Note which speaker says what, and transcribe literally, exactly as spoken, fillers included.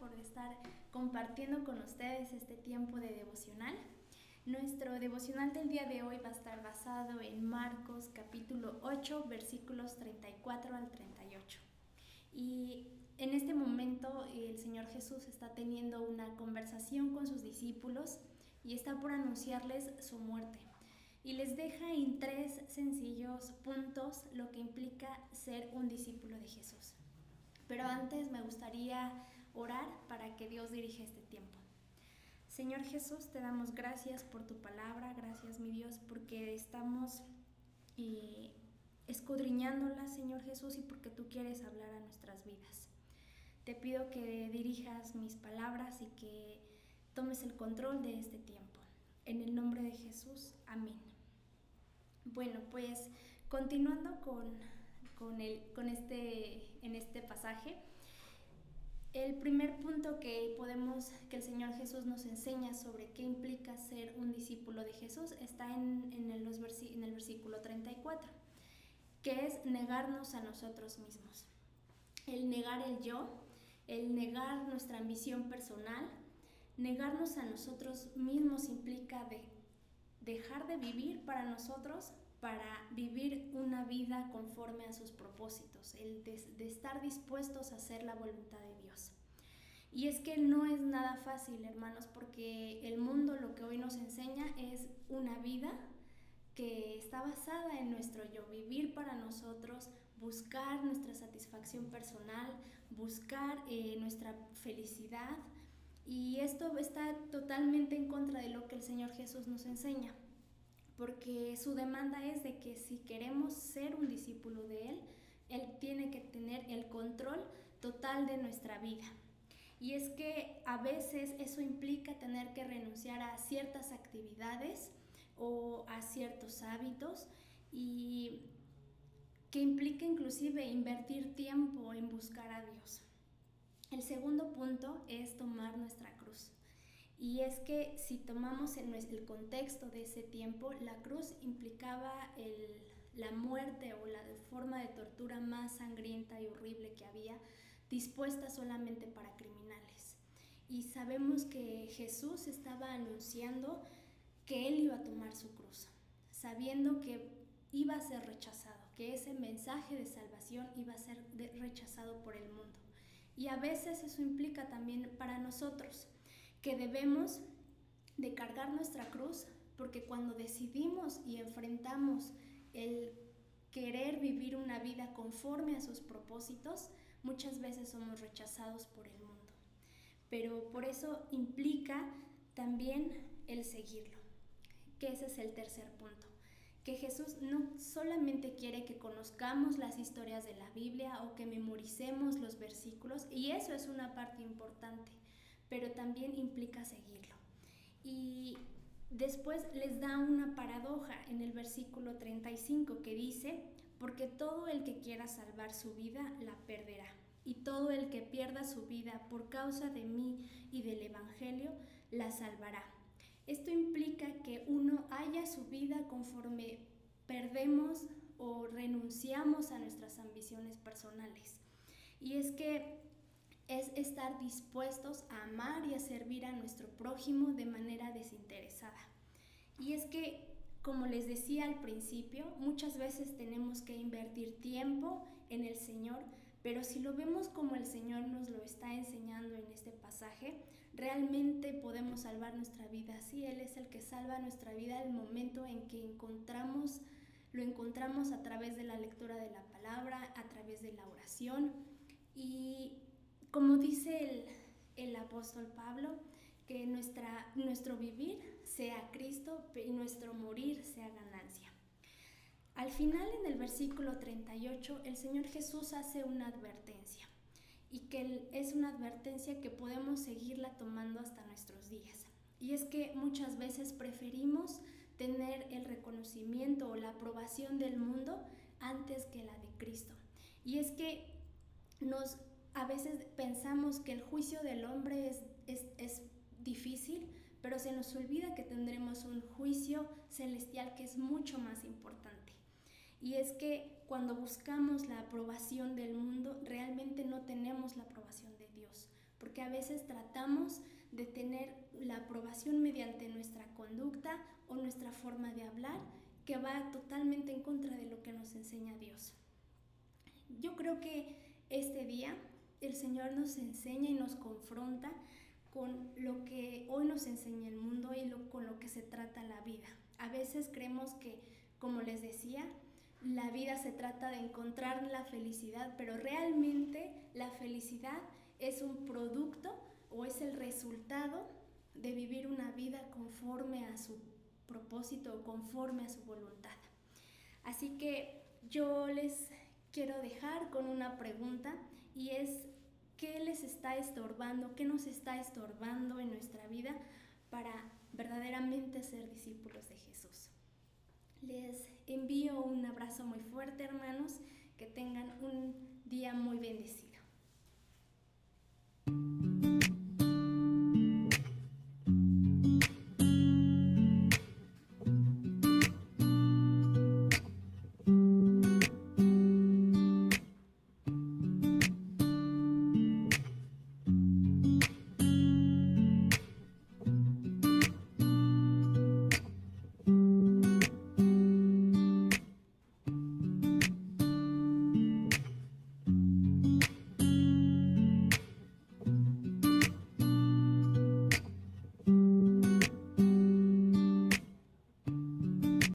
Speaker 1: por estar compartiendo con ustedes este tiempo de devocional. Nuestro devocional del día de hoy va a estar basado en Marcos capítulo ocho, versículos treinta y cuatro al treinta y ocho. Y en este momento el Señor Jesús está teniendo una conversación con sus discípulos y está por anunciarles su muerte. Y les deja en tres sencillos puntos lo que implica ser un discípulo de Jesús. Pero antes me gustaría orar para que Dios dirija este tiempo. Señor Jesús, te damos gracias por tu palabra, gracias mi Dios, porque estamos eh, escudriñándola, Señor Jesús, y porque tú quieres hablar a nuestras vidas. Te pido que dirijas mis palabras y que tomes el control de este tiempo. En el nombre de Jesús, amén. Bueno, pues continuando con, con, el, con este, en este pasaje, el primer punto que podemos, que el Señor Jesús nos enseña sobre qué implica ser un discípulo de Jesús está en, en, el, los versi, en el versículo treinta y cuatro, que es negarnos a nosotros mismos. El negar el yo, el negar nuestra ambición personal, negarnos a nosotros mismos implica de, dejar de vivir para nosotros, para vivir una vida conforme a sus propósitos, el de, de estar dispuestos a hacer la voluntad de Dios. Y es que no es nada fácil, hermanos, porque el mundo lo que hoy nos enseña es una vida que está basada en nuestro yo, vivir para nosotros, buscar nuestra satisfacción personal, buscar eh, nuestra felicidad, y esto está totalmente en contra de lo que el Señor Jesús nos enseña, porque su demanda es de que si queremos ser un discípulo de Él, Él tiene que tener el control total de nuestra vida. Y es que a veces eso implica tener que renunciar a ciertas actividades o a ciertos hábitos, y que implica inclusive invertir tiempo en buscar a Dios. El segundo punto es tomar nuestra cruz. Y es que si tomamos en el contexto de ese tiempo, la cruz implicaba el, la muerte o la forma de tortura más sangrienta y horrible que había, dispuesta solamente para criminales. Y sabemos que Jesús estaba anunciando que Él iba a tomar su cruz, sabiendo que iba a ser rechazado, que ese mensaje de salvación iba a ser rechazado por el mundo. Y a veces eso implica también para nosotros que debemos de cargar nuestra cruz, porque cuando decidimos y enfrentamos el querer vivir una vida conforme a sus propósitos, muchas veces somos rechazados por el mundo. Pero por eso implica también el seguirlo, que ese es el tercer punto. Que Jesús no solamente quiere que conozcamos las historias de la Biblia o que memoricemos los versículos, y eso es una parte importante, pero también implica seguirlo. Y después les da una paradoja en el versículo treinta y cinco que dice: porque todo el que quiera salvar su vida la perderá, y todo el que pierda su vida por causa de mí y del Evangelio la salvará. Esto implica que uno haya su vida conforme perdemos o renunciamos a nuestras ambiciones personales. Y es que es estar dispuestos a amar y a servir a nuestro prójimo de manera desinteresada. Y es que, como les decía al principio, muchas veces tenemos que invertir tiempo en el Señor, pero si lo vemos como el Señor nos lo está enseñando en este pasaje, realmente podemos salvar nuestra vida. Sí, Él es el que salva nuestra vida el momento en que encontramos, lo encontramos a través de la lectura de la palabra, a través de la oración. Y como dice el, el apóstol Pablo, que nuestra, nuestro vivir sea Cristo y nuestro morir sea ganancia. Al final, en el versículo treinta y ocho, el Señor Jesús hace una advertencia, y que es una advertencia que podemos seguirla tomando hasta nuestros días. Y es que muchas veces preferimos tener el reconocimiento o la aprobación del mundo antes que la de Cristo. Y es que nos, a veces pensamos que el juicio del hombre es, es, es difícil, pero se nos olvida que tendremos un juicio celestial que es mucho más importante. Y es que cuando buscamos la aprobación del mundo, realmente no tenemos la aprobación de Dios, porque a veces tratamos de tener la aprobación mediante nuestra conducta o nuestra forma de hablar, que va totalmente en contra de lo que nos enseña Dios. Yo creo que este día el Señor nos enseña y nos confronta con lo que hoy nos enseña el mundo y lo, con lo que se trata la vida. A veces creemos que, como les decía, la vida se trata de encontrar la felicidad, pero realmente la felicidad es un producto o es el resultado de vivir una vida conforme a su propósito o conforme a su voluntad. Así que yo les quiero dejar con una pregunta, y es: ¿qué les está estorbando? ¿Qué nos está estorbando en nuestra vida para verdaderamente ser discípulos de Jesús? Les envío un abrazo muy fuerte, hermanos, que tengan un día muy bendecido.